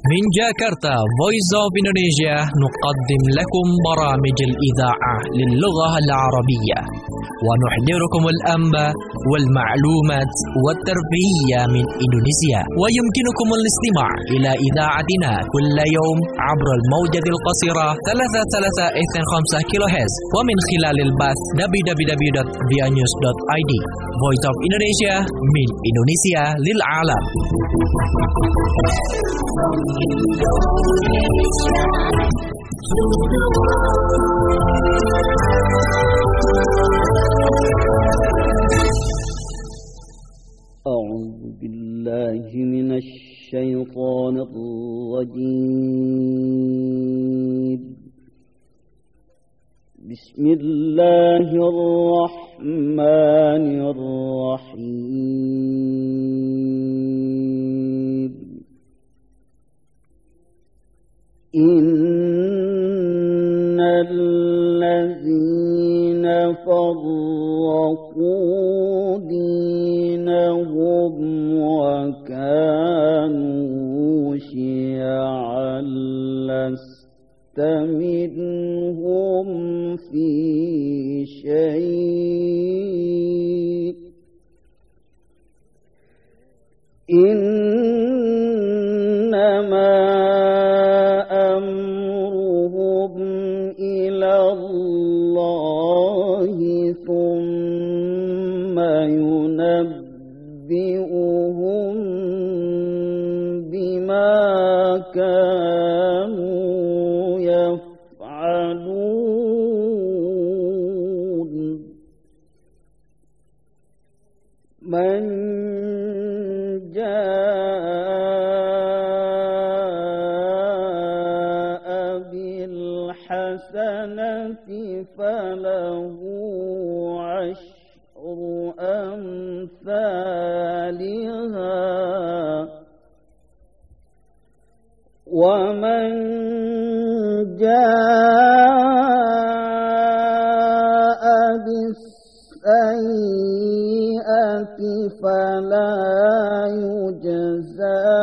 من جاكرتا Voice of Indonesia نقدم لكم برامج الإذاعة للغة العربية ونحضركم الأنباء والمعلومات والترفيهية من إندونيسيا. ويمكنكم الاستماع إلى إذاعتنا كل يوم عبر الموجة القصيرة 33.5 kHz ومن خلال البث www.vianews.id. Voice of Indonesia من إندونيسيا للعالم. أعوذ بالله من الشيطان الرجيم. بسم الله الرحمن الرحيم. إن الذين فرقوا دينهم وكانوا شيعا لست منهم في شيء إنما أمرهم إلى الله ثم ينبئهم بما كانوا يفعلون. من جاء بالحسنة فله عشر أمثالها ومن جاء بالسيئة فلا يجزى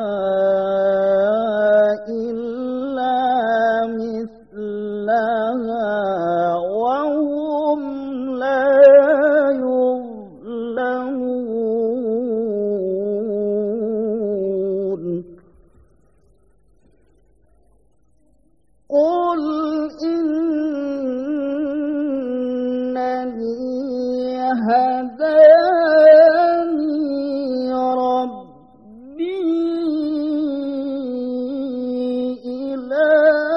إلا مثلها وهم لا يظلمون. قل إنني هداني ربي إلى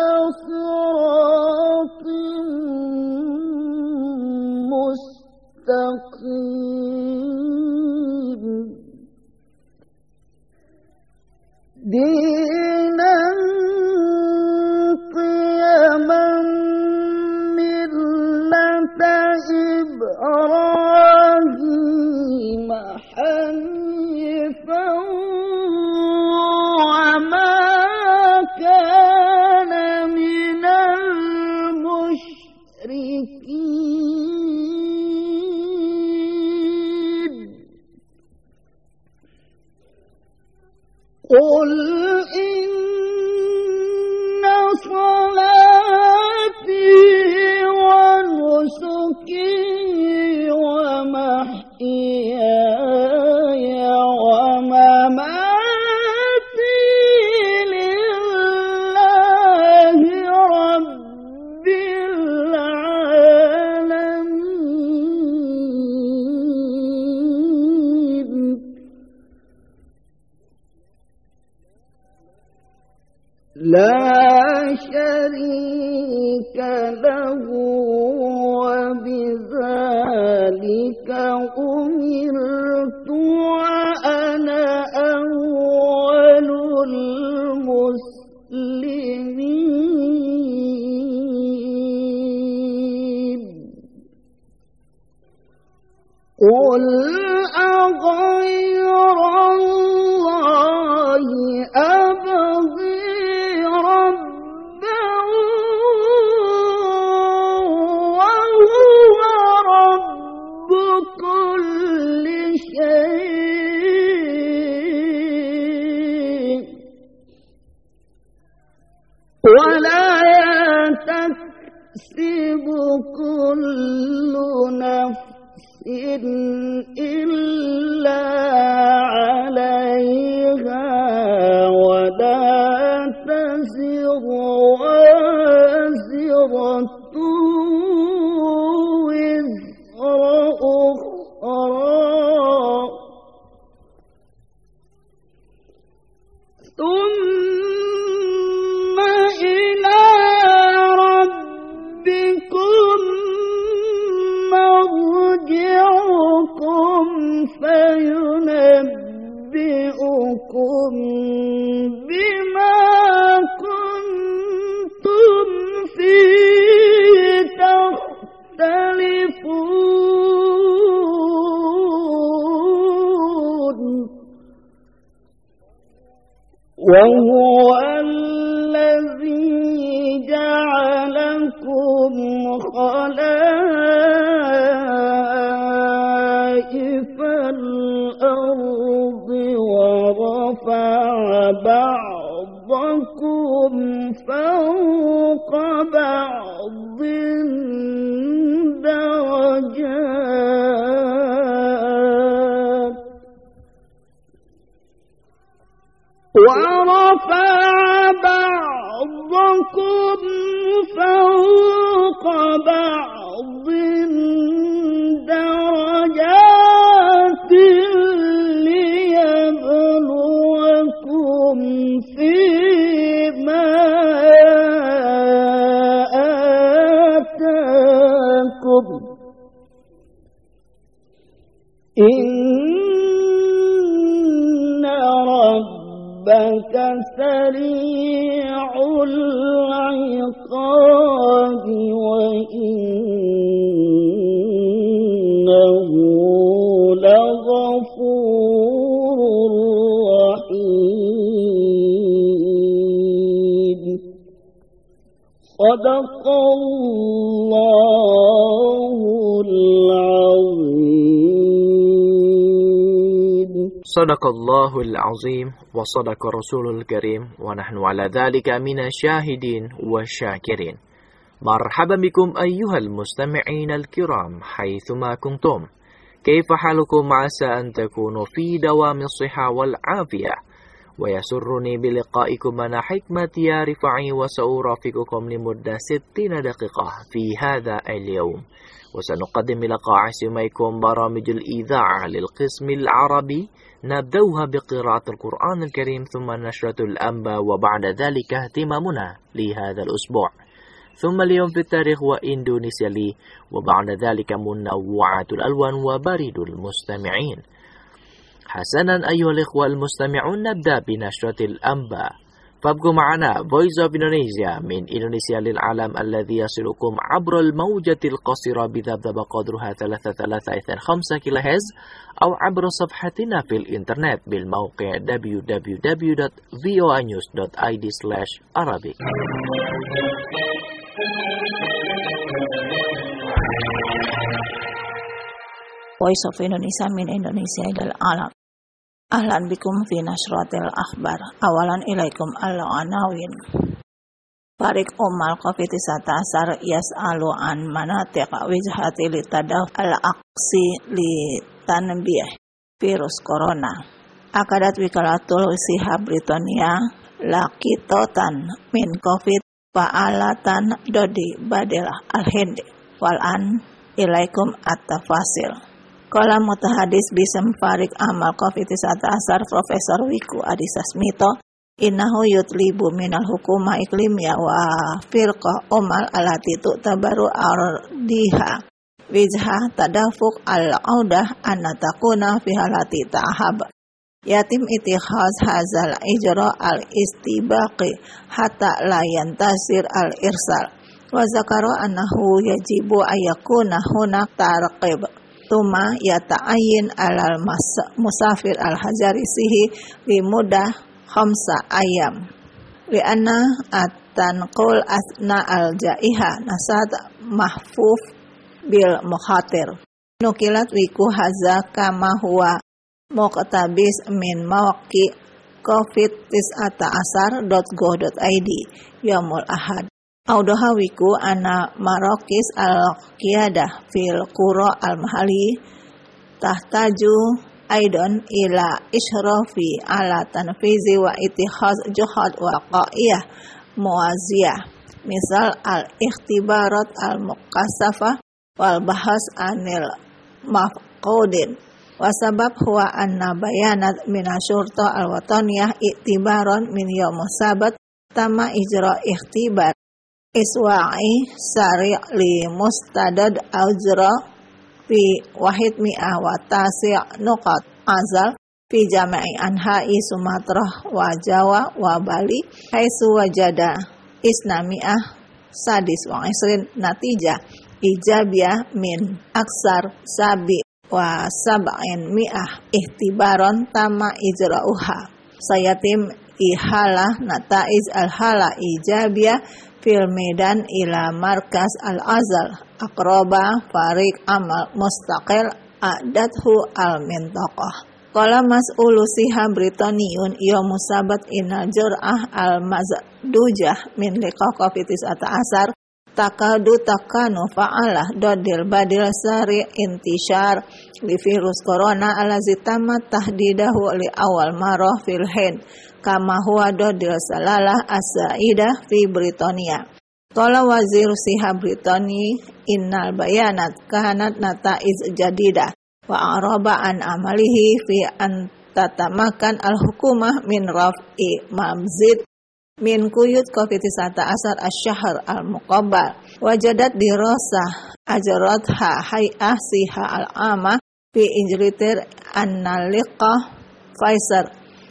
صراط مستقيم دينا قيما ملة إبراهيم حنيفا وما كان من المشركين. قل إن صلاتي ونسكي ومحياي ومماتي لله رب العالمين. لا شريك له وبذلك أمرت وأنا أول المسلمين. قل أغير الله أبغي ربا وهو رب كل شيء إلا عليها ولا تزر وازرة وزر أخرى ثم إلى ربكم مرجعكم فينبئكم بما كنتم فيه تختلفون وهو الذي جعلكم خلائف الأرض ورفع بعضكم فوق بعض درجات ورفع بعضكم فوق بعض درجات ليبلوكم فيما آتاكم إن ربك سريع العقاب وإنه لغفور رحيم صدق الله العظيم صدق الله العظيم وصدق رسول الكريم ونحن على ذلك من الشاهدين والشاكرين. مرحبا بكم أيها المستمعين الكرام حيثما كنتم. كيف حالكم؟ عسى أن تكونوا في دوام الصحة والعافية، ويسرني بلقائكم أنا حكمة يا رفاعي، وسأرافقكم لمدة 60 دقيقة في هذا اليوم، وسنقدم لقاء سميكم برامج الإذاعة للقسم العربي. نبدأها بقراءة القرآن الكريم ثم نشرة الأنباء، وبعد ذلك اهتمامنا لهذا الأسبوع، ثم اليوم في التاريخ وإندونيسيا لي، وبعد ذلك منوعات الألوان وبريد المستمعين. حسنا أيها الإخوة المستمعون، نبدأ بنشرة الأنباء، فابقوا معنا Voice of Indonesia من إندونيسيا للعالم الذي يصلكم عبر الموجة القصيرة بذبذب قدرها 335 كيلوهرتز، أو عبر صفحتنا في الإنترنت بالموقع www.voanews.id/Arabic. Voice of Indonesia min Indonesia ilal alam. Ahlan bikum fi nashratil akhbar. Awalan ilaikum al-anawin. Farik Umar COVID-19 yas'alu an manatiq wijhati litadaf al-aqsi li tanbih virus corona. Akadat wikalatul sihab Britonia lakitotan min COVID fa'alatan dodi badilah al-hindi. Wal'an ilaikum at-tafasil. Kala mutahadis bisem Farik Amal COVID-19 Profesor Wiku Adhisa Smito innahu yutlibu minal hukuma iklimya wa firqah umal alati tu'tabaru ardiha wijha tadafuk al-audah anna takuna fi halati ta'ahab yatim itikhaz hazal ijra al-istibaqi hatta la yantasir al-irsal wa zakara annahu yajibu ayakuna hunak tarqib tuma yata'ayyin alal musafir al-hajarisihi li mudah 5 ayam li anna at-tanqul asna al-jaiha nasad mahfuf bil mukhatir nukilat wiku haza kama huwa muqtabis min mawaqi covid-19.go.id yaumul ahad Audohawiku ana marokis al-qiyadah fil qura al-mahali tahtaju aidon ila ishrafi ala tanfizi wa itihaz juhad wa qa'iyah muaziyah misal al-ikhtibarat al-muqassafah wal bahas anil mafqudin wasabab huwa anna bayanat minasyurta al-wataniyah iktibaron min yawmus sabat tama ijra ikhtibar iswa'i sari' li mustadad ajra fi wahid mi'ah wa tasi' nuqat azal fi jama'i anha'i Sumatera wa Jawa wa Bali haitsu wajada isna mi'ah sadis wa isrin natijah ijabiyah min aksar sabi wa sab'in mi'ah ihtibaron tama ijra'uha sayatim ihalah nataiz al-hala ijabiyah fil medan ila markas al-azal aqraba fariq amal mustaqil adathu al-mintaqah. Qala mas'ulu siha Britaniyun yawmu sabat inal jur'ah al-mazdujah min liqaqa fitis asar takadu takanu fa'alah dodil badil sari intishar li virus corona alazi tamat tahdidahu li awal marah fil hind kama huwa dodil salalah as-saidah fi Britania. Qala wazir siha Britani innal bayanat kanat nataiz jadidah wa araba an amalihi fi an tatamakan al-hukumah min raf'i mamzid min kuyut COVID-19 asy-syahr al-muqabbal wajadat dirasah ajratha hay'ah siha al-amah fi injilitir annaliqah Pfizer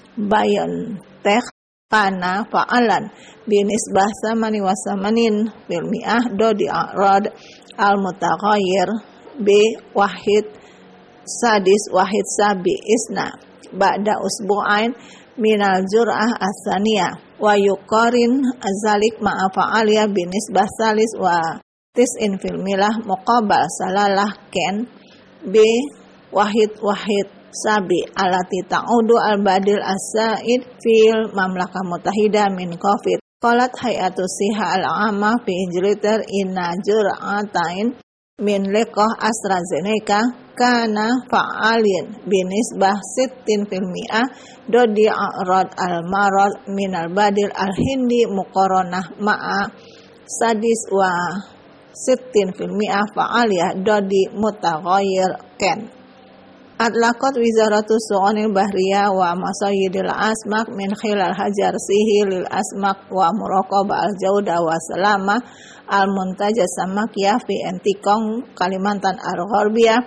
BioNTech kana fa'alan binisbah samani wasamanin fil mi'ah dodi a'rad al-mutaghayyir bi wahid sadis wahid sabi isna ba'da usbu'ain minal jur'ah as-saniyah wa yuqarin azalik ma'a fa'aliyah binisbah salis wa tis'in fil milah muqabal salalah ken bi wahid sabi alati ta'udu al-badil as-sa'id fil mamlakah mutahidah min covid qalat hay'atu siha al-'amah fi injilitar inna jur'atain min liqah AstraZeneca kana fa'alin binisbah 60% dodi a'rad al-marad min al-badil al-hindi muqaranah ma'a sadis wa 60% fa'aliyah dodi mutaghayyir ken. Atlaqat wizaratus su'unil bahriyah wa masayidil asmak min khilal hajar sihi lil asmak wa muraqabah al-jaudah wa salamah al-muntajah samakiyah fi Entikong Kalimantan al-Gharbiyah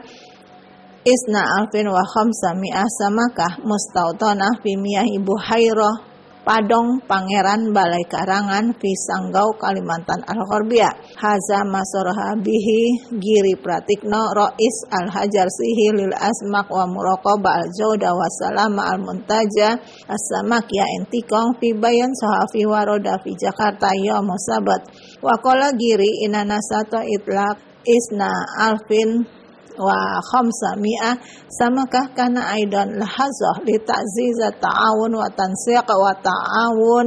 isna alfin wa khamsami'ah samakah mustautanah fi miyahi buhairah Padong Pangeran Balai Karangan fi Sanggau Kalimantan Al-Gharbiyah haza masaraha bihi Giri Pratikno Rais Al-Hajar Sihi lil Asmak wa Muraqabah Al-Jaudah wa Salama Al-Muntajah As-Samakiyah Entikong fi Bayan Sahafi Waroda fi Jakarta Yaum Sabat wa qala Giri inana sato itlaq isna alfin wa khamsami'ah samakah kana aidan lahazah li ta'ziza ta'awun wa tansiq wa ta'awun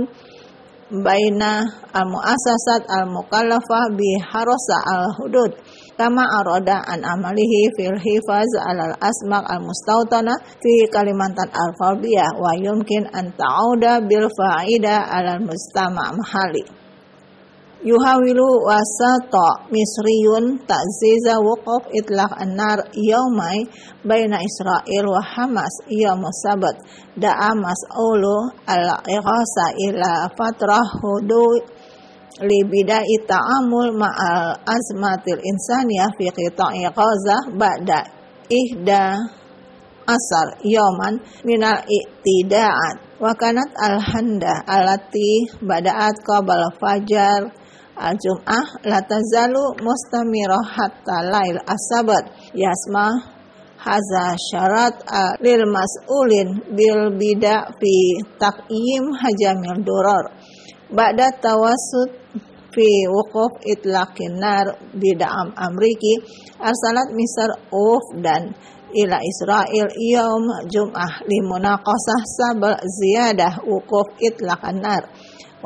baina al-muassasat al-mukallafah bi harasa al-hudud kama arada an amalihi fil hifaz al-asmaq al-mustautana fi Kalimantan al-Gharbiyah wa yumkin an ta'uda bil fa'ida al-mujtama' mahali. Yuhawilu wasata misriyun ta'ziza wuquf itlaq an-nar yaumai baina Israel wa Hamas yaum sabat da'a mas'ulu al-ighasa ila fatrah hudu li bidai ta'amul ma'al azmatil insaniyah fi qita'i Gaza ba'da ihda asar yauman minal iktida'at wa kanat al-handa alati bada'at qabala fajar al-jum'ah la tazalu mustamirah hatta lail as-sabat yasma haza syarat lil mas'ulin bil bida fi taqyim hajamil durar ba'da tawassut fi wuquf itlaqin nar bid'am amriki arsalat misr dan ila Israel yaum jum'ah limunaqasah sabal ziyadah wuquf itlaqan nar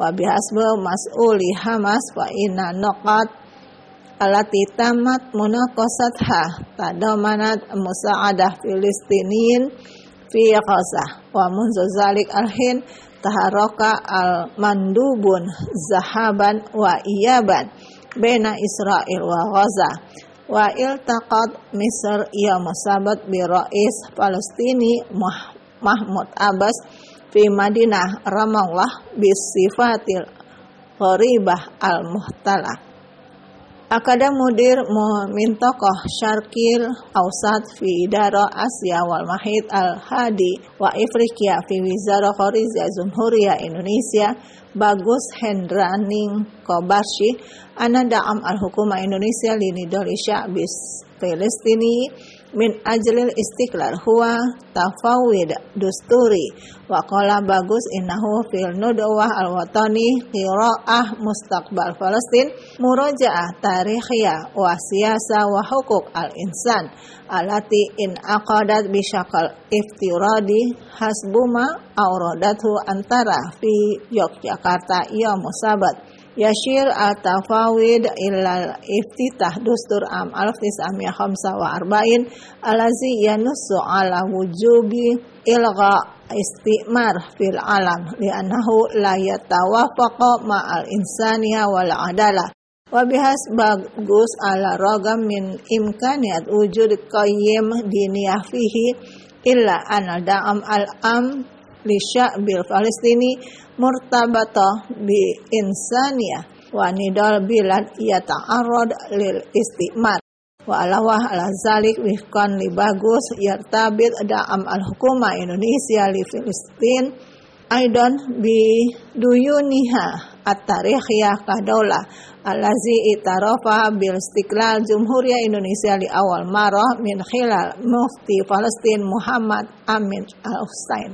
wa bihasbi mas'uli Hamas wa inna nuqat alati tamat munaqasatha tadamanat musa'adah Filistiniyin fi Gaza wa munzu zalik alhin taharaka al-mandubun zahaban wa iyaban baina Israel wa Gaza wa iltaqat Misr yawm sabat bi rais Palestini Mahmud Abbas fi Madinah Ramallah bisifatil gharibah al-muhtalah. Akada mudir mintokoh Syarqil Ausat fi Idara Asia wal Mahid al-Hadi wa Afrika fi Wizara Kharijah Jumhuriyah Indonesia Bagus Hendraning Kobarshi ana da'am al-hukuma Indonesia linidoli sya'bis Palestini min ajlil istiqlal huwa tafawid dusturi wa qala Bagus innahu fil nudwah al-watani qira'ah mustaqbal Palestin muraja'ah tarikhiyah wa siyasa wa hukuk al-insan alati in aqadat bisyakal iftiradi hasbuma awradathu antara fi Yogyakarta yaum sabat Yashir al-tafawid ilal iftitah dustur am 1945 alazi yanussu ala wujubi ilgha istimar fil alam li'annahu la yatawafaqa ma'al insaniya wal adalah wa bihas Bagus ala ragam min imkaniyat wujud qayyim diniyah fihi illa anal da'am al-am li sya'bil Palestini murtabata bi insaniyah wa nidal bilad yata'arrad lil istimar wa alawah ala zalik wifkan li Bagus yartabit da'am al-hukuma Indonesia li Filistin aidan bi duyuniha at-tarikhiyah kadaulah allazi itarafa bil istiqlal Jumhuriyah Indonesia li awal marah min khilal mufti Palestin Muhammad Amin Al-Husain.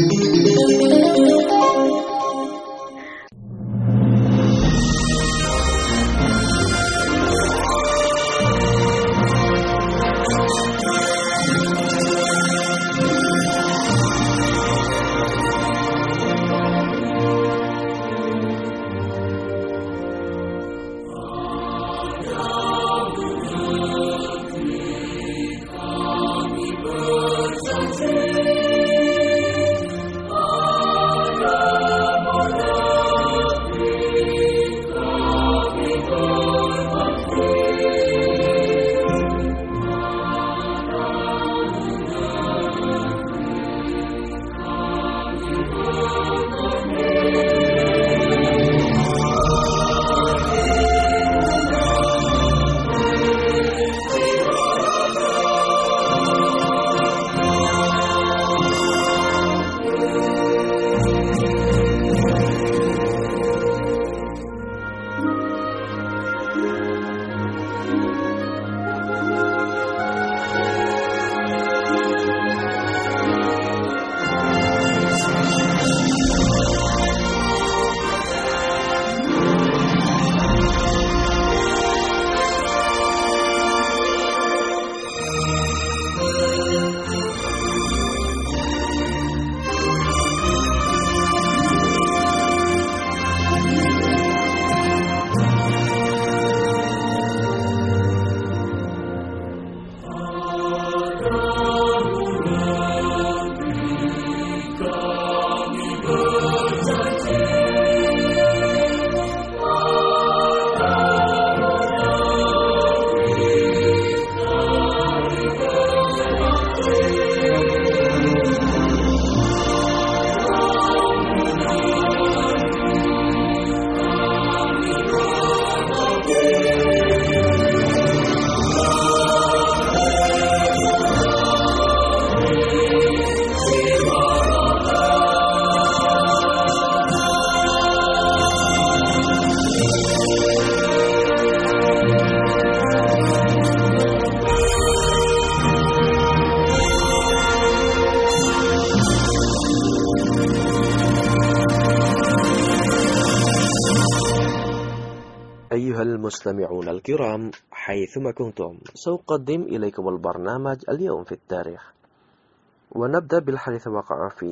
أيها المستمعون الكرام حيثما كنتم سأقدم إليكم البرنامج اليوم في التاريخ ونبدأ بالحديث وقع في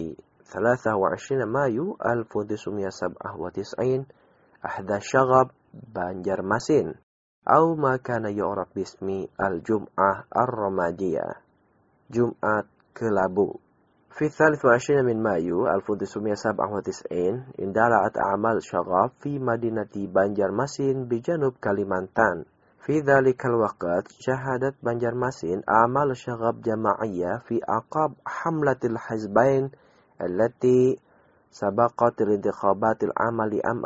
23 مايو 1997 أحدث شغب بنجرمسين أو ما كان يعرف باسم الجمعة الرمادية جمعة كلابو. في 23 من مايو 1997 اندلعت أعمال شغب في مدينة بنجرمسين بجنوب كاليمانتان. في ذلك الوقت شهدت بنجرمسين أعمال شغب جماعية في أعقاب حملة الحزبين التي سبقت الانتخابات العامة لعام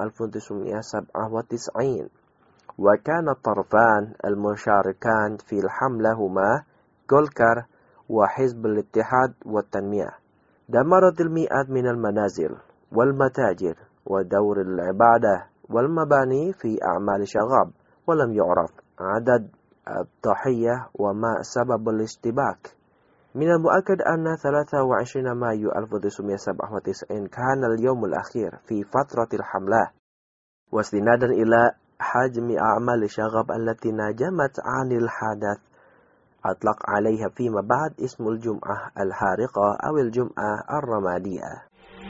1997. وكان الطرفان المشاركان في الحملة هما جولكر وحزب الاتحاد والتنمية. دمرت المئات من المنازل والمتاجر ودور العبادة والمباني في أعمال شغب، ولم يعرف عدد الضحية وما سبب الاشتباك. من المؤكد أن 23 مايو 1997 كان اليوم الأخير في فترة الحملة، واستنادا إلى حجم أعمال شغب التي نجمت عن الحدث أطلق عليها فيما بعد اسم الجمعة الحارقة أو الجمعة الرمادية.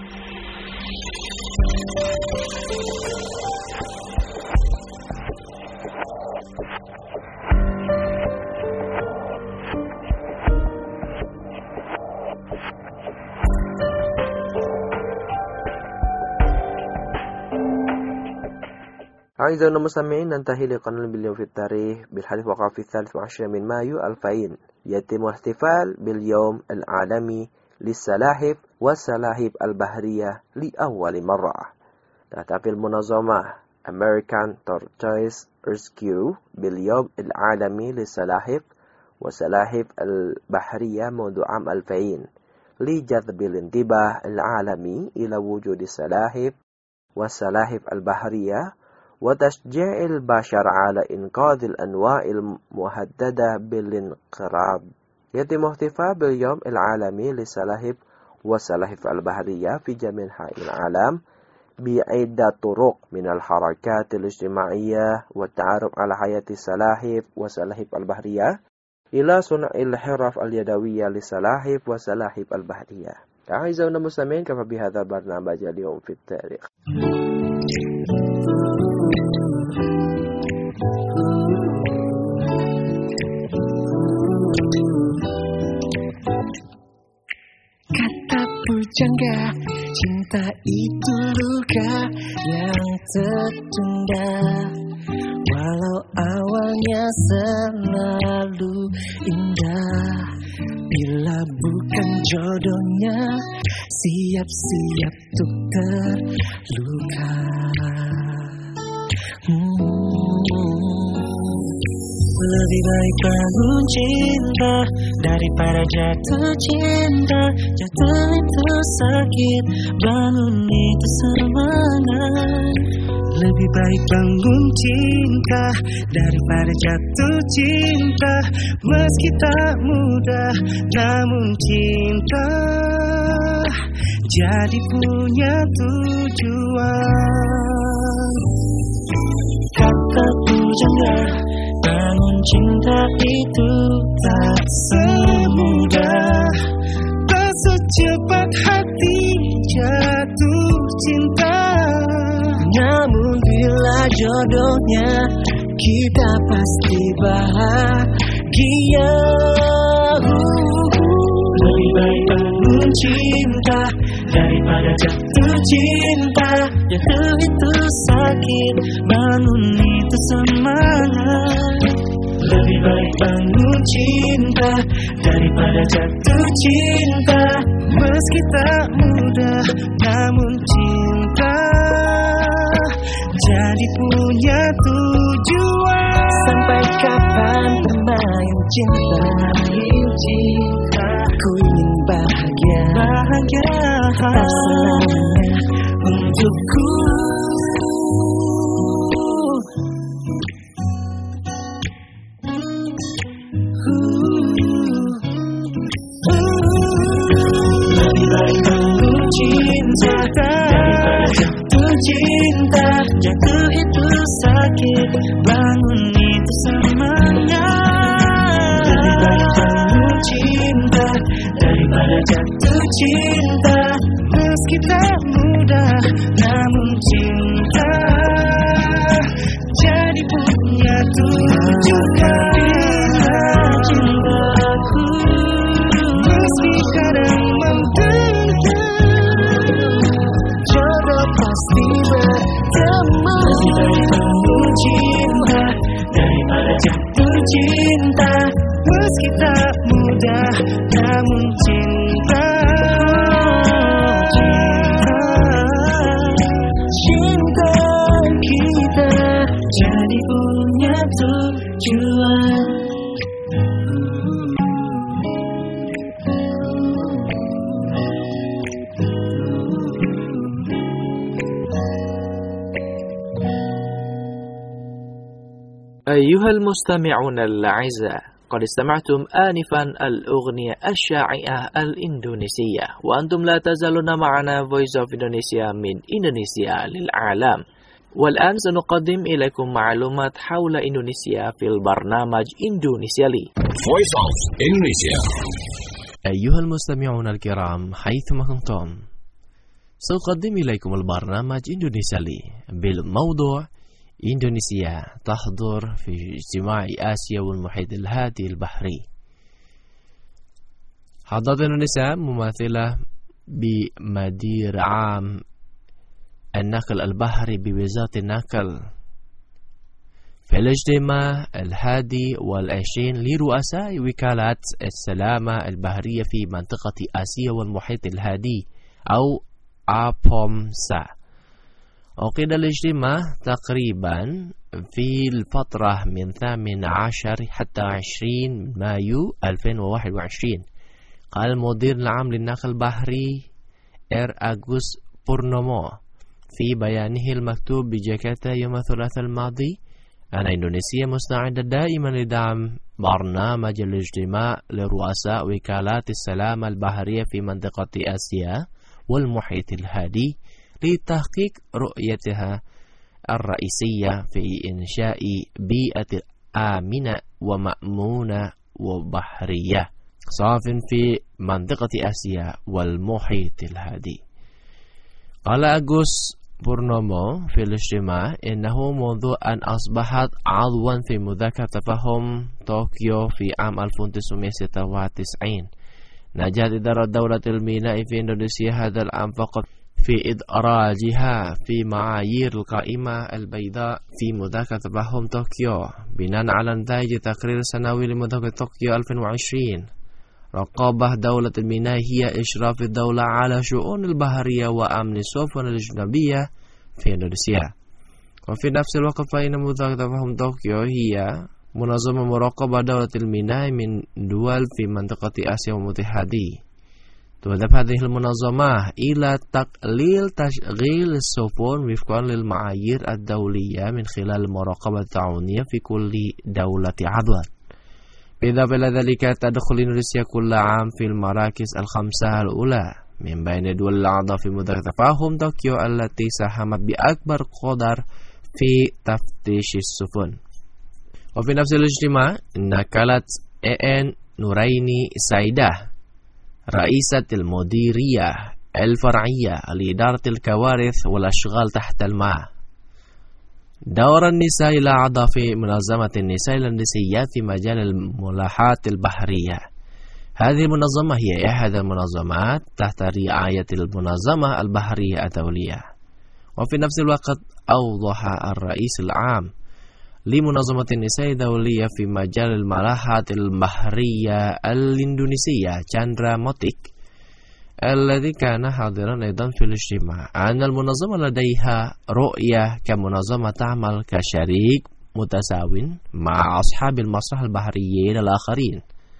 أعزائنا المستمعين، ننتهي لقاءنا باليوم في التاريخ بالحديث وقع في 23 من مايو 2000 يتم الاحتفال باليوم العالمي للسلاحف والسلاحف البحرية لأول مرة. تحتفل المنظمة American Tortoise Rescue باليوم العالمي للسلاحف والسلاحف البحرية منذ عام 2000 لجذب الانتباه العالمي إلى وجود السلاحف والسلاحف البحرية وتشجيع البشر على إنقاذ الأنواع المهددة بالانقراض. يتم احتفال باليوم العالمي للسلاحف والسلاحف البحرية في جميع أنحاء العالم بعدة طرق، من الحركات الاجتماعية والتعرف على حياة السلاحف والسلاحف البحرية إلى صنع الحرف اليدوية للسلاحف والسلاحف البحرية. أعزائنا المستمعين، كفى بهذا البرنامج اليوم في التاريخ. Kata pujangga, cinta itu luka yang tertunda. Walau awalnya selalu indah, bila bukan jodohnya, siap-siap untuk terluka. Lebih baik bangun cinta daripada jatuh cinta. Jatuh itu sakit, bangun itu semangat. Lebih baik bangun cinta daripada jatuh cinta. Meski tak mudah, namun cinta jadi punya tujuan. Kata pujangga, bangun cinta itu tak semudah, tak secepat hati jatuh cinta. Namun bila jodohnya, kita pasti bahagia. Lebih baik bangun cinta daripada jatuh cinta. Jatuh itu sakit, bangun itu semangat. Lebih baik bangun cinta daripada jatuh cinta. Meski tak mudah, namun cinta jadi punya tujuan. Sampai kapan bermain cinta? Ku ingin bahagia, tetap selamanya untukku. Lebih baik bangun cinta daripada jatuh cinta. Jatuh itu sakit, bangun itu semangat. Lebih baik bangun cinta daripada jatuh cinta. Meski tak mudah, namun cinta jadi punya tujuan. Bila cintaku meski kadang menentang, jodoh pasti bertemu. Lebih baik cinta daripada jatuh cinta. Meski tak mudah, namun cinta kita jadi punya tujuan. أيها المستمعون الأعزاء، قد استمعتم آنفا الأغنية الشائعة الإندونيسية، وأنتم لا تزالون معنا Voice of Indonesia من إندونيسيا للعالم. والآن سنقدم إليكم معلومات حول إندونيسيا في البرنامج إندونيسيالي. Voice of Indonesia. أيها المستمعون الكرام حيثما كنتم، سأقدم إليكم البرنامج إندونيسيالي بالموضوع إندونيسيا تحضر في اجتماع آسيا والمحيط الهادي البحري. حضرت إندونيسيا مماثلة بمدير عام النقل البحري بوزارة النقل في الاجتماع 21 لرؤساء وكالات السلامة البحرية في منطقة آسيا والمحيط الهادي أو APOMSA. عقد الاجتماع تقريبا في الفترة من 18 حتى 20 مايو 2021. قال المدير العام للنقل البحري أغوس بورنومو في بيانه المكتوب بجاكرتا يوم الثلاثاء الماضي أن إندونيسيا مستعدة دائما لدعم برنامج الاجتماع لرؤساء وكالات السلامة البحرية في منطقة آسيا والمحيط الهادي لتحقيق رؤيتها الرئيسية في إنشاء بيئة آمنة ومأمونة وبحرية صاف في منطقة آسيا والمحيط الهادي. قال أغوس بورنومو في الاجتماع إنه منذ أن أصبحت عضوا في مذكرة تفاهم طوكيو في عام 1996 نجحت إدارة دولة الميناء في إندونيسيا هذا العام فقط في إدراجها في معايير القائمة البيضاء في مذكرة تفاهم طوكيو بناء على نتائج تقرير سنوي لمذكرة طوكيو 2020. رقابة دولة الميناء هي إشراف الدولة على شؤون البحرية وأمن السفن الأجنبية في إندونيسيا. وفي نفس الوقت فإن مذكرة تفاهم طوكيو هي منظمة مراقبة دولة الميناء من دول في منطقة آسيا والمتحدي. تهدف هذه المنظمة إلى تقليل تشغيل السفن وفقا للمعايير الدولية من خلال المراقبة التعاونية في كل دولة عضو. بالإضافة إلى ذلك تدخل إندونيسيا كل عام في المراكز الخمسة الأولى من بين الدول الأعضاء في مذكرة تفاهم طوكيو التي ساهمت بأكبر قدر في تفتيش السفن. وفي نفس الاجتماع نقلت AN نوريني سايدة رئيسة المديرية الفرعية لإدارة الكوارث والأشغال تحت الماء دور النساء إلى أعضاء في منظمة النساء الإندونيسية في مجال الملاحات البحرية. هذه المنظمة هي إحدى المنظمات تحت رعاية المنظمة البحرية الدولية. وفي نفس الوقت أوضح الرئيس العام لمنظمة النساء الدولية في مجال الملاحات البحرية الإندونيسية تشاندرا موتيك الذي كان حاضرا أيضا في الاجتماع أن المنظمة لديها رؤية كمنظمة تعمل كشريك متساو مع أصحاب المصلحة البحريين الآخرين،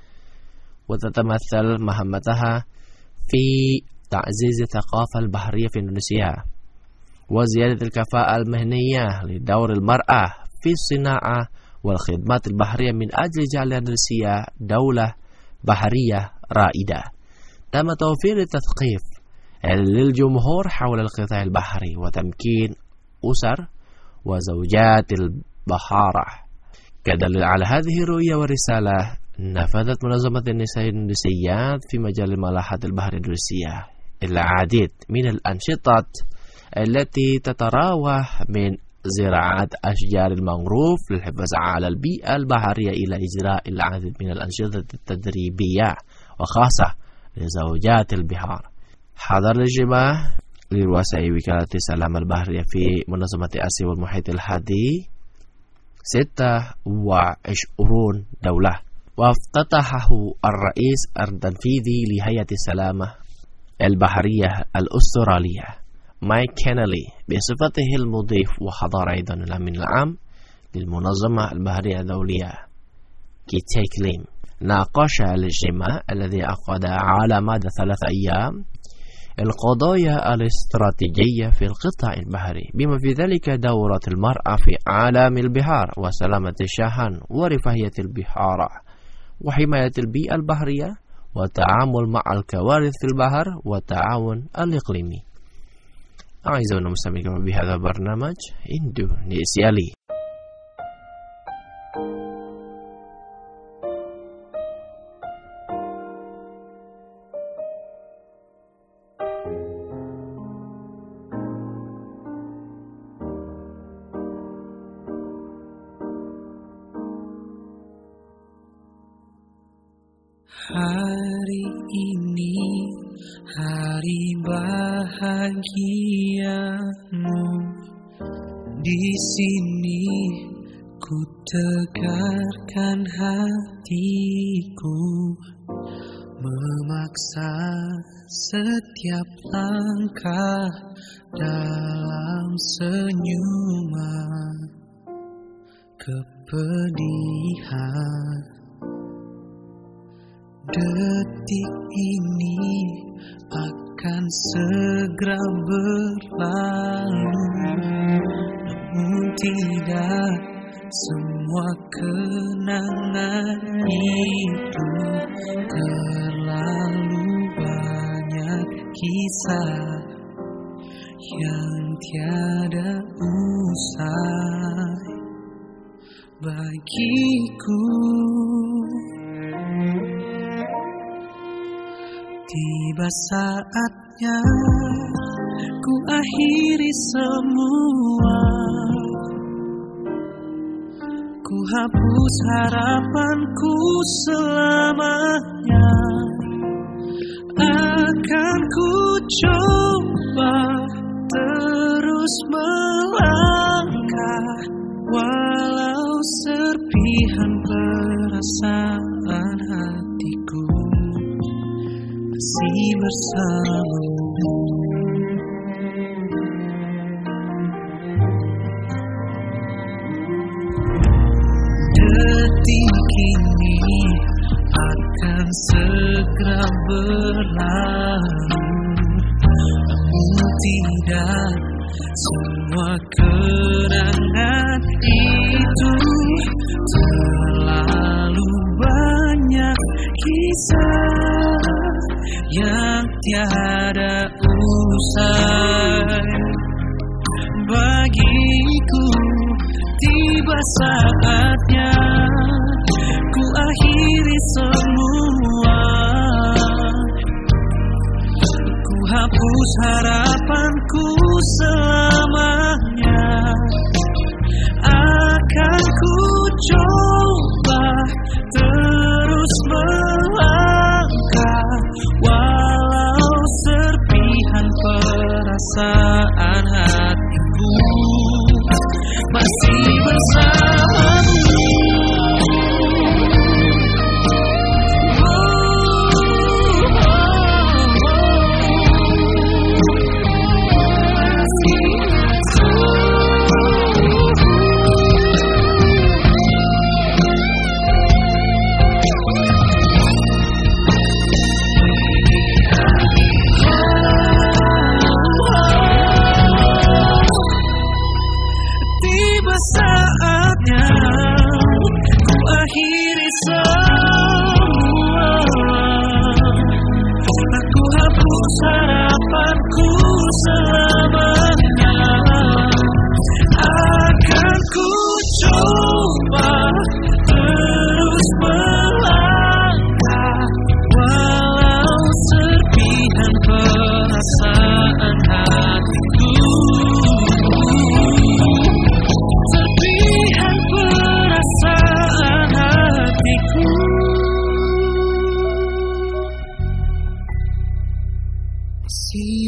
وتتمثل مهمتها في تعزيز الثقافة البحرية في إندونيسيا وزيادة الكفاءة المهنية لدور المرأة في الصناعة والخدمات البحرية من أجل جعل إندونيسيا دولة بحرية رائدة. تم توفير التثقيف للجمهور حول القطاع البحري وتمكين أسر وزوجات البحارة. كدليل على هذه الرؤية والرسالة نفذت منظمة النساء الإندونيسية في مجال الملاحات البحرية الإندونيسية العديد من الأنشطة التي تتراوح من زراعة أشجار المانغروف للحفاظ على البيئة البحرية إلى إجراء العديد من الأنشطة التدريبية وخاصة لزوجات البحار. حضر الاجتماع لرؤساء وكالة السلامة البحرية في منظمة آسيا والمحيط الهادي 26 دولة، وافتتحه الرئيس التنفيذي لهيئة السلامة البحرية الأسترالية مايك كينلي بصفته المضيف، وحضر أيضا الأمين العام للمنظمة البحرية الدولية كيتيك ليم. ناقش الاجتماع الذي عقد على مدى 3 أيام القضايا الاستراتيجية في القطاع البحري، بما في ذلك دورة المرأة في عالم البحار وسلامة الشحن ورفاهية البحارة وحماية البيئة البحرية والتعامل مع الكوارث في البحر والتعاون الإقليمي. أعزائنا المستمعين بهذا البرنامج إندونيسيا لي. Hari ini hari bahagiamu, di sini ku tegarkan hatiku, memaksa setiap langkah dalam senyuman kepedihan. Detik ini akan segera berlalu, namun tidak semua kenangan itu. Terlalu banyak kisah yang tiada usai bagiku. Tiba saatnya ku akhiri semua, ku hapus harapanku selamanya. Akan ku coba terus melangkah, walau serpihan perasaan hatiku masih bersamamu. Detik ini akan segera berlalu, namun tidak semua kenangan itu. Terlalu banyak kisah yang tiada usai bagiku. Tiba saatnya ku akhiri semua, ku hapus harapanku selamanya. Akan ku coba terus melangkah, walau serpihan perasaan hatiku masih bersamamu. Masih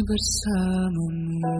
bersamamu.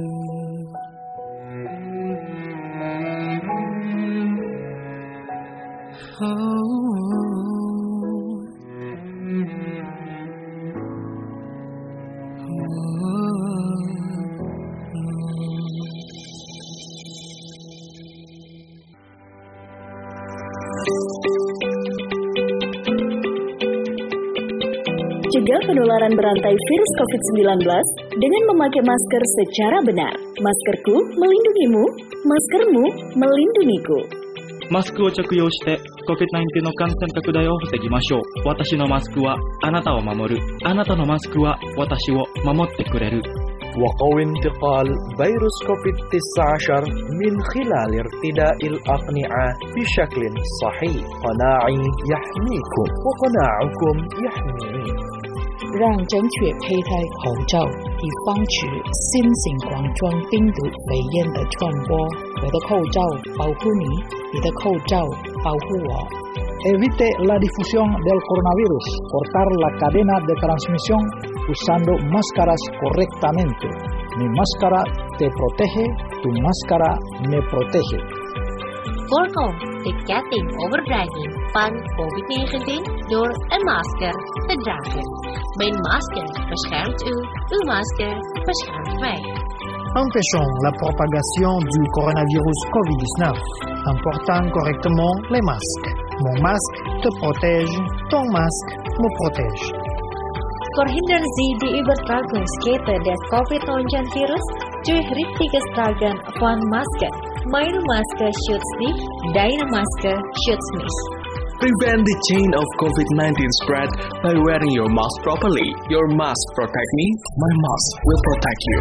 Cegah penularan berantai virus COVID-19 dengan memakai masker secara benar. Maskerku melindungimu, maskermu melindungiku. マスクを着用して COVID-19 の感染拡大を防ぎましょう。私のマスクはあなたを守る。あなたのマスクは私を守ってくれる。 وقوي انتقال فيروس كوفيد-19 من خلال ارتداء الأقنعة بشكل صحيح. قناعي يحميكم وقناعكم يحميني. 让正确佩戴口罩，以防止新型冠状病毒肺炎的传播。我的口罩保护你，你的口罩保护我。 Evite la difusión del coronavirus. Cortar la cadena de transmisión usando máscaras correctamente. Mi máscara te protege, tu máscara me protege. Voorkom de ketting overdraging van COVID-19 door een masker te dragen. Mijn masker beschermt u, uw masker beschermt mij. Empêchons la propagation du coronavirus COVID-19 en portant correctement les masques. Mon masque te protège, ton masque me protège. Verhinder Sie die Übertragungskette des COVID-19-Virus durch richtiges Tragen von Maske. Meine Maske schützt dich, deine Maske schützt mich. Prevent the chain of COVID-19 spread by wearing your mask properly. Your mask protect me, my mask will protect you.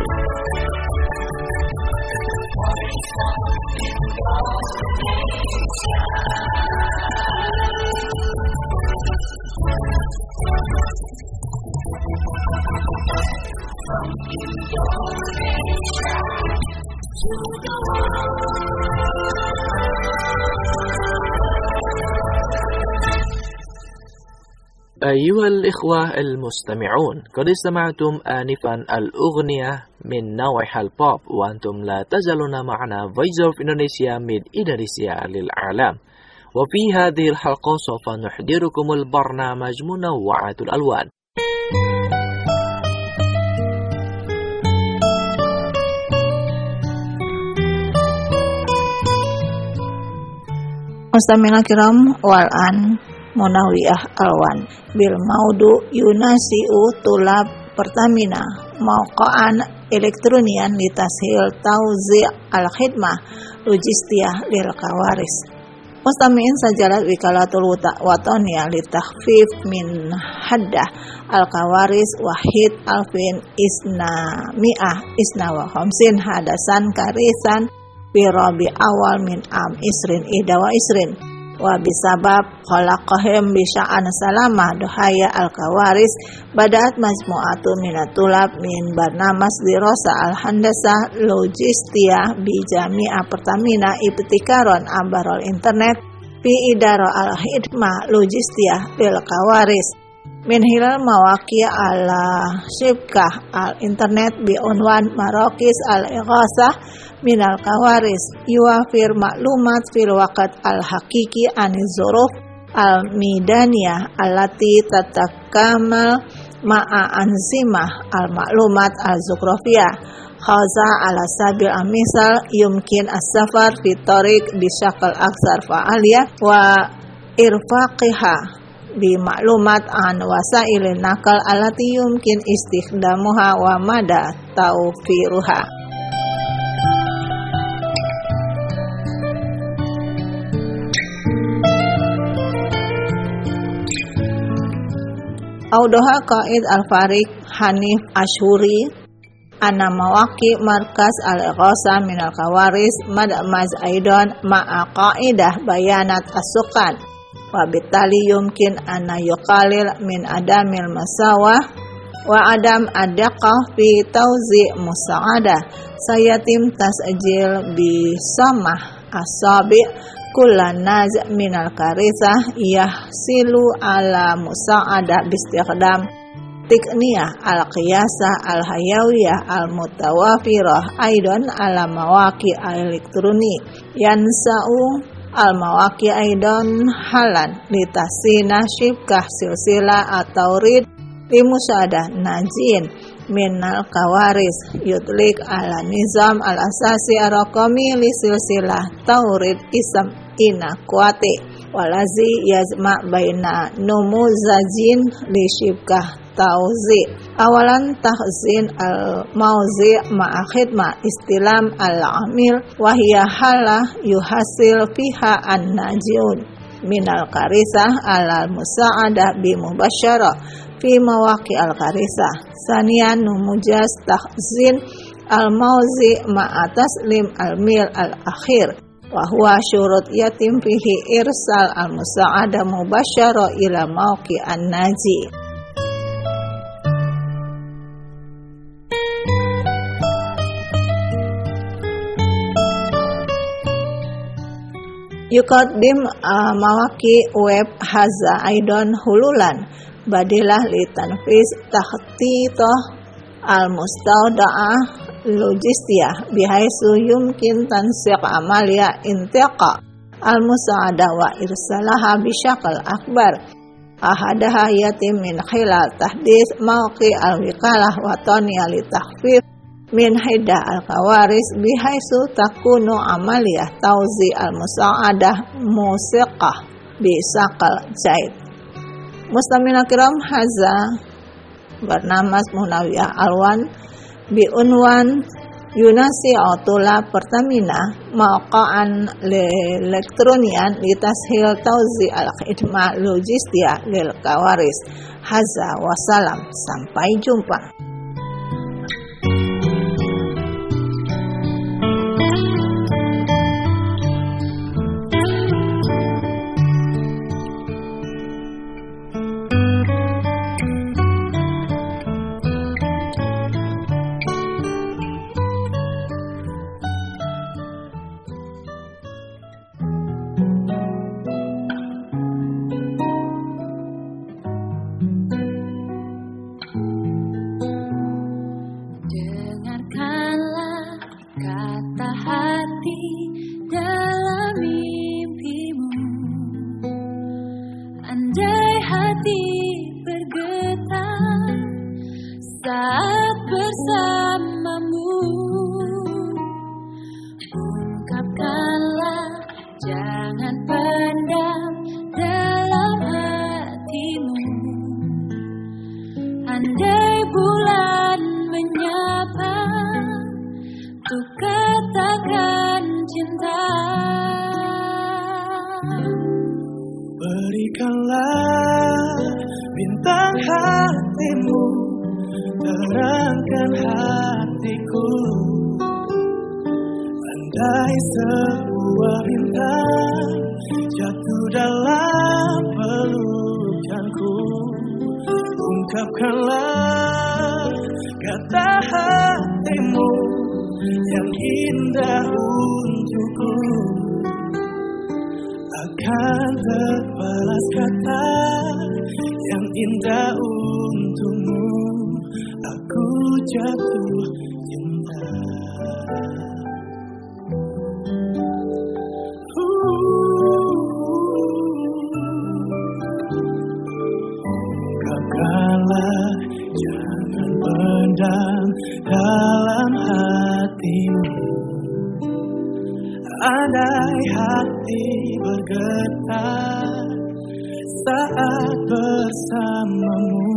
أيها الإخوة المستمعون، قد استمعتم آنفا الأغنية من نوع البوب، وأنتم لا تزالون معنا Voice of Indonesia من إندونيسيا للعالم. وفي هذه الحلقة سوف نحضركم البرنامج منوعات الألوان. Mustamina kiram wal'an Munawiyah alwan bil maudu yunasi'u tulab pertamina mauqa'an elektronian litashil tauzi' al-khidmah logistiyah lil kawaris. Mustami'in sajalat wikalatul watoniyah litakhfif min haddah al-kawaris wahid alfin isnami'ah isnawa khamsin hadasan karisan birabi awal min am isrin idawa isrin wa bisabab khalaqahim bisya'an salamah duhaya al-kawaris badat majmu'atu minatulab min barnamas dirasa al-handasah logistiyah bi jami'ah pertamina ibtikaron abarol internet bi idaro al-hidmah logistiyah lil kawaris min hilal mawaqi' ala syibkah al-internet bi unwan marokis al-ighasah minal kawaris yuafir maklumat fil waqt al-hakiki anizuruf al-midaniyah allati tatakamal ma'a anzimah al-maklumat al-zugrafiyah khaza ala sabil amisal yumkin as-safar fi tariq bisyakal aksar fa'aliyah wa irfaqiha bi maklumat an wasailin nakal allati yumkin istikhdamuha wa mada taufiruha. Audoha Qaid Al-Farid Hanif Ashuri Ana mawaki markas al-ighasa minal kawaris mad'amaz aidan ma'a qa'idah bayanat as-sukan wa bitali yumkin anna yuqalil min adamil masawah wa adam adaqah fi tawzi' musa'adah sayatim tas'ajil bisamah asabi' kullan naz' minal karisah yahsilu ala musa'adah bistikhdam tikniyah al-qiyasah al-hayawiyah al-mutawafirah aidan ala mawaqi elektroni yansa'u al-mawaqi aidan halan litasina syibkah silsilah atau rid limusadah najin minal kawaris yutlik ala nizam al-asasi ar-raqami li silsilah taurid isam inakwati walazi yazma baina numuzajin li syibkah tauzi awalan tahzin al-mauzi ma'a khidmah istilam al-amil wahiyya halah yuhasil fiha an-najiun minal karisah al-musa'adah bimubasyarah fi mawaqi al-karisah sanian numujaz tahzin al-mauzi ma'a taslim al-mil al-akhir wa huwa syurut yatim fihi irsal al-musa'adah mubasyarah ila mawqi an-naji. Yuqaddim mawaqi web haza aidan hululan badilah li tanfis tahtitoh al-mustawda'ah logistiyah bihaisu yumkin tansiq amalia intiqa al-musa'adah wa irsalaha bisyakal akbar ahadaha yatim min khilal tahdis mawqi al-wikalah wa taniya li takhfif min hiddah al-kawaris bihaisu takunu amaliyah tauzi al-musa'adah musiqah bisakal zaid. Mustamina kiram haza bernama Munawiyah Alwan biunwan Yunasi Otula Pertamina mauqa'an elektronian litashil tauzi al-khidmah logistia lil kawaris haza wassalam, sampai jumpa. saat bersamamu. Ungkapkanlah, jangan pendam dalam hatimu. Andai bulan menyapa, tuh katakan cinta. Berikanlah bintang hatimu, terangkan hatiku. Andai sebuah bintang jatuh dalam pelukanku, ungkapkanlah kata hatimu yang indah untukku. Akan terbalas kata yang indah untukmu. Aku jatuh cinta. Ungkapkanlah, jangan pendam dalam hatimu. Andai hati bergetar saat bersamamu,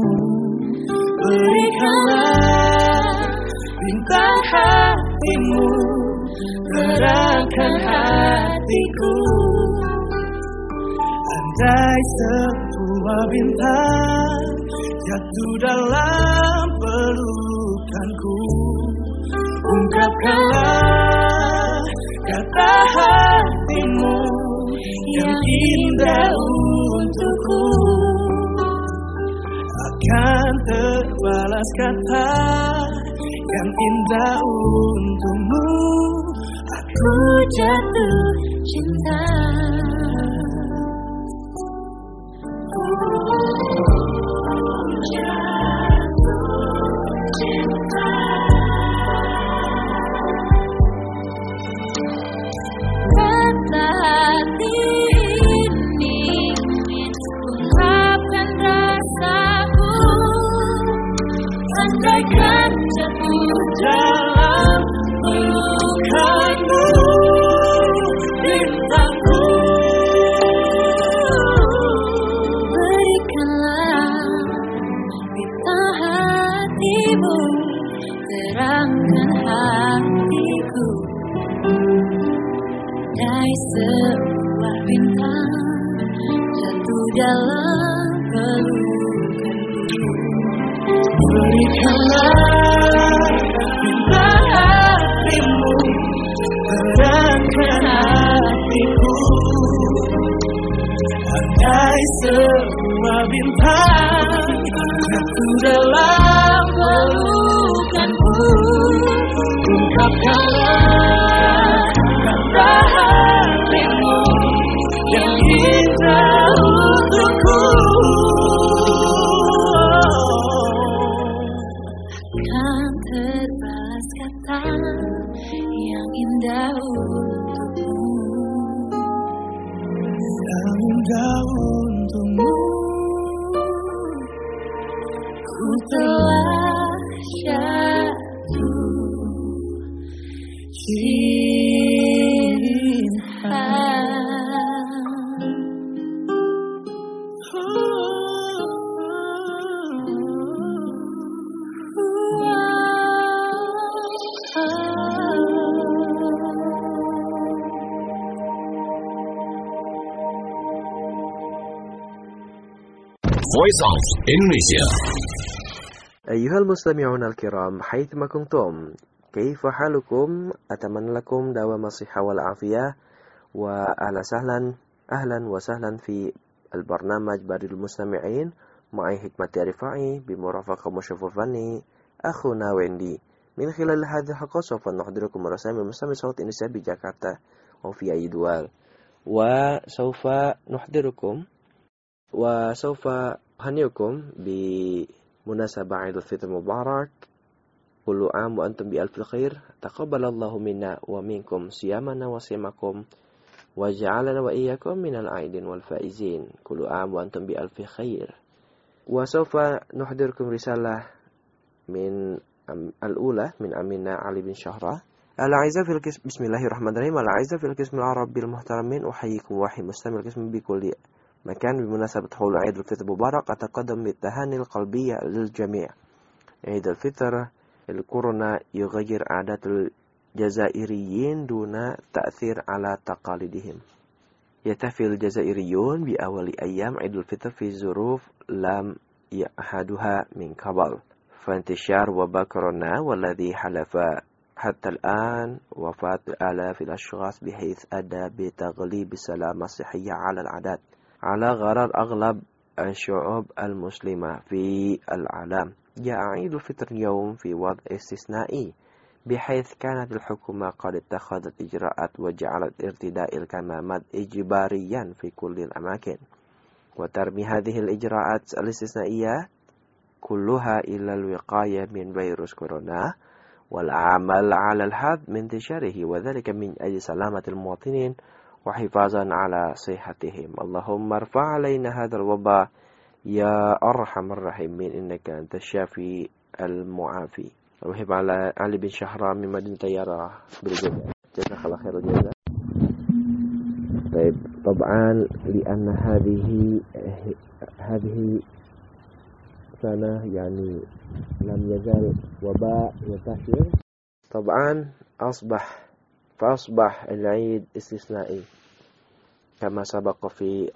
berikanlah bintang hatimu, terangkan hatiku. Andai sebuah bintang jatuh dalam pelukanku, ungkapkanlah kata hatimu yang indah untukku. Akan terbalas kata yang indah untukmu. Aku jatuh cinta. Oh, Berikanlah cinta hatimu, terangkan hatiku, andai semua bintang jatuh dalam pelukanku. Ungkapkanlah kata hatimu yang indah untukku. Kan terbalas kata yang indah untukmu, yang indah untukmu. Ku telah jatuh cinta. Voice of Indonesia. أيها المستمعون الكرام حيثما كنتم كيف حالكم؟ أتمنى لكم دوام الصحة والعافية أهلا وسهلا في البرنامج بريد المستمعين معي حكمة رفاعي بمرافقة مشرف الفني أخونا ويندي. من خلال هذه الحلقة سوف نحضركم رسائل من مستمع صوت إنسان بجاكرتا وفي أي دول، وسوف أهنئكم بمناسبة عيد الفطر المبارك. كل عام وأنتم بألف خير. تقبل الله منا ومنكم صيامنا وصيامكم وجعلنا وإياكم من العائدين والفائزين. كل عام وأنتم بألف خير. وسوف نحضركم رسالة من الأولى من أمينة علي بن شهرة. الأعزاء في القسم، بسم الله الرحمن الرحيم. الأعزاء في القسم العربي المحترمين، أحييكم وأحيي مستمع القسم بكل مكان بمناسبة حول عيد الفطر المبارك. أتقدم بالتهاني القلبية للجميع. عيد الفطر الكورونا يغير عادات الجزائريين دون تأثير على تقاليدهم. يحتفل الجزائريون بأول أيام عيد الفطر في ظروف لم يعهدوها من قبل، فانتشار وباء كورونا والذي حلف حتى الآن وفاة آلاف الأشخاص، بحيث أدى بتغليب السلامة الصحية على العادات على غرار أغلب الشعوب المسلمة في العالم. جاء عيد الفطر اليوم في وضع استثنائي، بحيث كانت الحكومة قد اتخذت إجراءات وجعلت ارتداء الكمامات إجباريا في كل الأماكن، وترمي هذه الإجراءات الاستثنائية كلها إلى الوقاية من فيروس كورونا والعمل على الحد من انتشاره، وذلك من أجل سلامة المواطنين وحفاظا على صحتهم. اللهم ارفع علينا هذا الوباء يا أرحم الراحمين، إنك أنت الشافي المعافي. وهب على علي بن شهرة من مدينة يارا بالجزائر. جزاك الله خير الجزاء. طيب، طبعا لأن هذه سنة يعني لم يزال وباء ينتشر، طبعا فأصبح العيد استثنائي كما سبق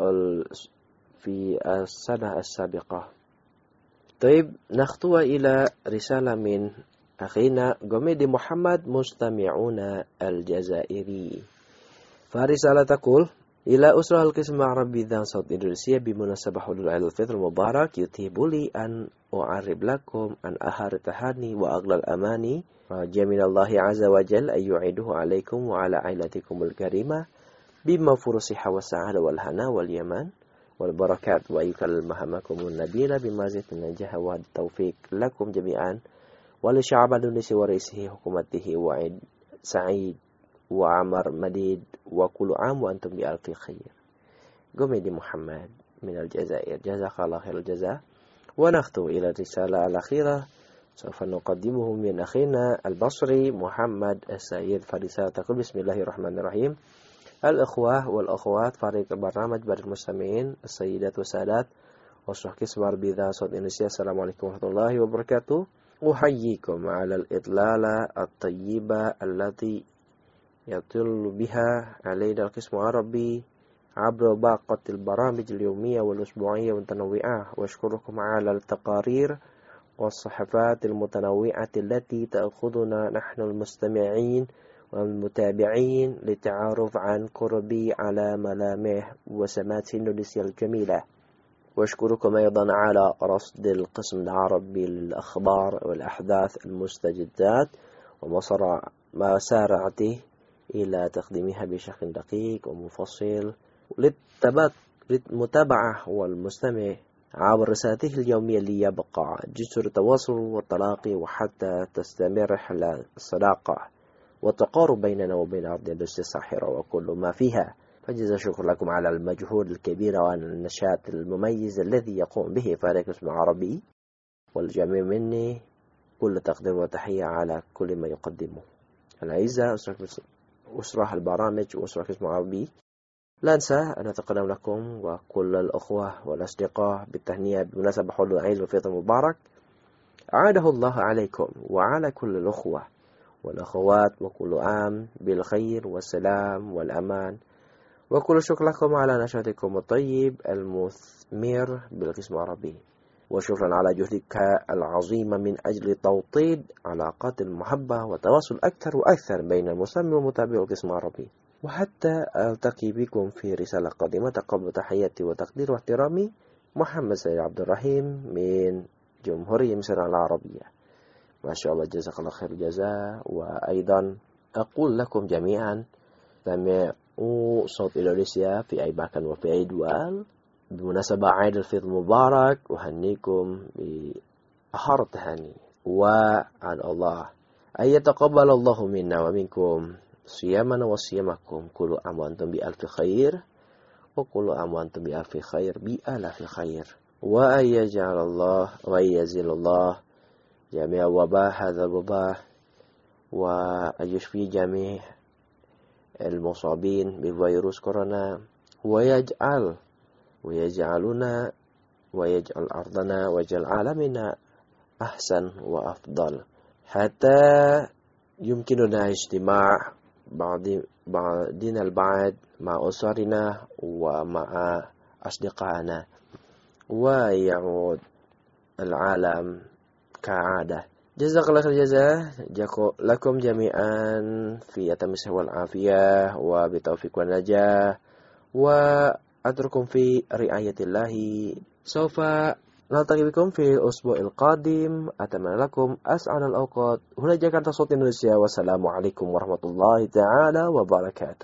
في السنة السابقة. طيب، نخطو إلى رسالة من أخينا جوميدي محمد مستمعون الجزائري. فرسالة تقول: إلى أسرة القسم العربي ذا صوت إندونيسيا، بمناسبة حلول عيد الفطر المبارك، يطيب لي أن أعرب لكم عن أحر التهاني وأغلى الأماني، رجاء من الله عز وجل أن يعيده عليكم وعلى عائلتكم الكريمة بموفور الصحة والسعادة والهنا واليمان والبركات، ويكلم همكم النبيل بمزيد من النجاح والتوفيق لكم جميعا ولشعب إندونيسيا ورئيسه حكومته، وعيد سعيد وعمر مديد وكل عام وأنتم بألف خير. جوميدي محمد من الجزائر، جزاك الله خير الجزاء. ونختم إلى الرسالة الأخيرة سوف نقدمه من أخينا البصري محمد السيد. فرسالة تقول: بسم الله الرحمن الرحيم. الأخوة والأخوات فريق برنامج بريد المستمعين، السيدات والسادات، وصح كسبر بذا صوت إندونيسيا، السلام عليكم ورحمة الله وبركاته. أحييكم على الإطلالة الطيبة التي يطل بها علينا القسم العربي عبر باقة البرامج اليومية والأسبوعية والمتنوعة، وأشكركم على التقارير والصحفات المتنوعة التي تأخذنا نحن المستمعين والمتابعين للتعرف عن قرب على ملامح وسمات إندونيسيا الجميلة. وأشكركم أيضا على رصد القسم العربي للأخبار والأحداث المستجدات ومسارعته إلى تقديمها بشكل دقيق ومفصل للمتابعة والمستمع عبر رسالته اليومية ليبقى جسر التواصل والتلاقي وحتى تستمر رحلة الصداقة والتقارب بيننا وبين أرض إندونيسيا الساحرة وكل ما فيها. فجزا شكر لكم على المجهود الكبير والنشاط المميز الذي يقوم به فريق القسم العربي، والجميع مني كل تقدير وتحية على كل ما يقدمه. الأعزاء أسرة البرامج وأسرة القسم العربي، لا أنسى أن أتقدم لكم وكل الأخوة والأصدقاء بالتهنئة بمناسبة حلول العيد والفطر المبارك. أعاده الله عليكم وعلى كل الأخوة والأخوات، وكل عام بالخير والسلام والأمان، وكل شكر لكم على نشاطكم الطيب المثمر بالقسم العربي، وشكرا على جهدك العظيم من أجل توطيد علاقات المحبة والتواصل أكثر وأكثر بين المستمع والمتابع والقسم العربي. وحتى ألتقي بكم في رسالة قادمة، تقبل تحياتي وتقدير واحترامي، محمد سيد عبد الرحيم من جمهورية مصر العربية. ما شاء الله، جزاك الله خير الجزاء. وأيضا أقول لكم جميعا سمعوا صوت إندونيسيا في أي مكان وفي أي دول بمناسبة عيد الفطر المبارك، أهنيكم بأحر التهاني، وعن الله أن يتقبل الله منا ومنكم صيامنا وصيامكم. كل عام وأنتم بألف خير، وكل عام وأنتم بألف خير بألف خير، وأن يجعل الله ويزيل الله جميع وباء هذا الوباء، وأن يشفي جميع المصابين بفيروس كورونا، ويجعلنا ويجعل أرضنا ويجعل عالمنا أحسن وأفضل، حتى يمكننا اجتماع بعضنا البعض مع أسرنا ومع أصدقائنا، ويعود العالم كعادة. جزاك الله خير الجزاء لكم جميعا في أتم الصحة والعافية وبتوفيق والنجاح، وأترككم في رعاية الله. سوف نلتقي بكم في الأسبوع القادم. أتمنى لكم أسعد الأوقات. هنا جاكرتا صوت إندونيسيا، والسلام عليكم ورحمة الله تعالى وبركاته.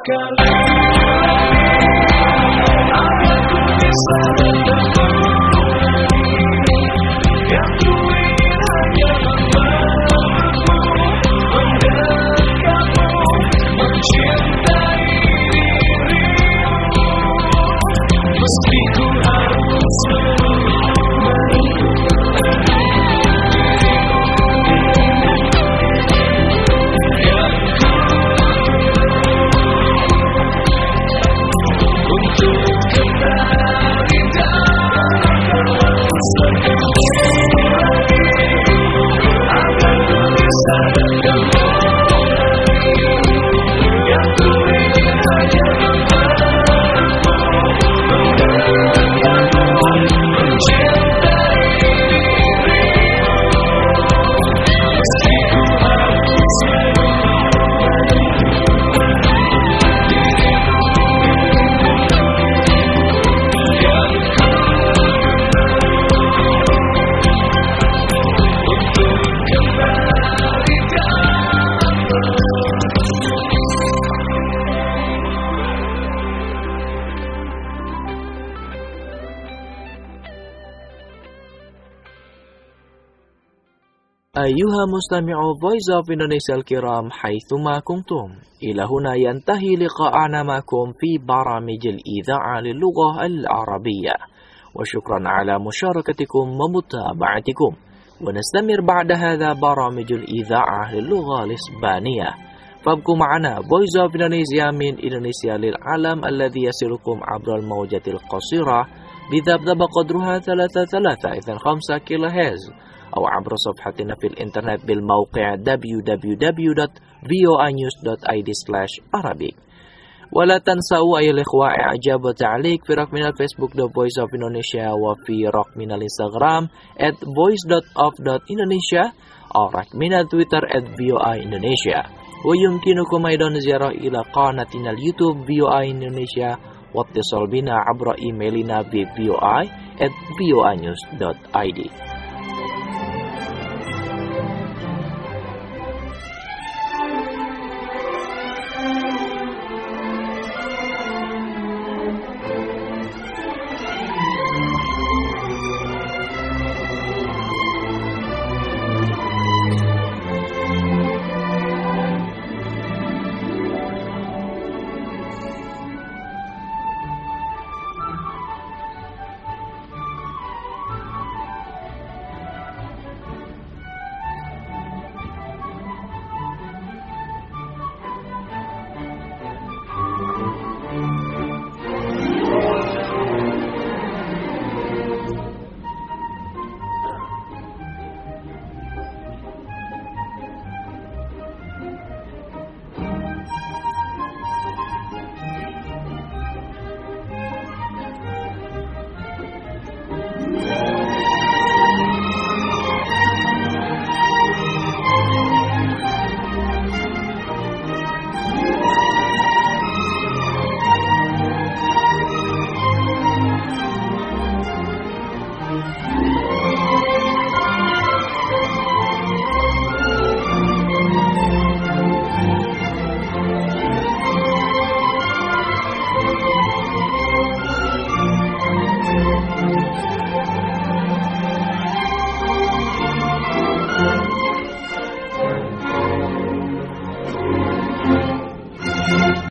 sekali agar ku bisa bertemu yang ku ingin hanya memelukmu, mendekatmu, mencintai dirimu, meski ku harus أيها مستمعو Voice of Indonesia الكرام حيثما كنتم، إلى هنا ينتهي لقاءنا معكم في برامج الإذاعة للغة العربية، وشكرا على مشاركتكم ومتابعتكم. ونستمر بعد هذا برامج الإذاعة للغة الإسبانية، فابقوا معنا Voice of Indonesia من إندونيسيا للعالم الذي يصلكم عبر الموجات القصيرة بذبذب قدرها 335 كيلوهرتز، أو عبر صفحتنا في الإنترنت بالموقع www.voanews.id/Arabic. ولا تنسوا أيها الإخوة إعجاب وتعليق في رقمنا الفيسبوك The Voice of Indonesia، وفي رقمنا الإنستغرام @voice.of.indonesia، أو رقمنا تويتر @voaindonesia. ويمكنكم أيضا زيارة إلى قناتنا اليوتيوب VOA Indonesia، واتصال بنا عبر إيميلنا ب voi@voanews.id.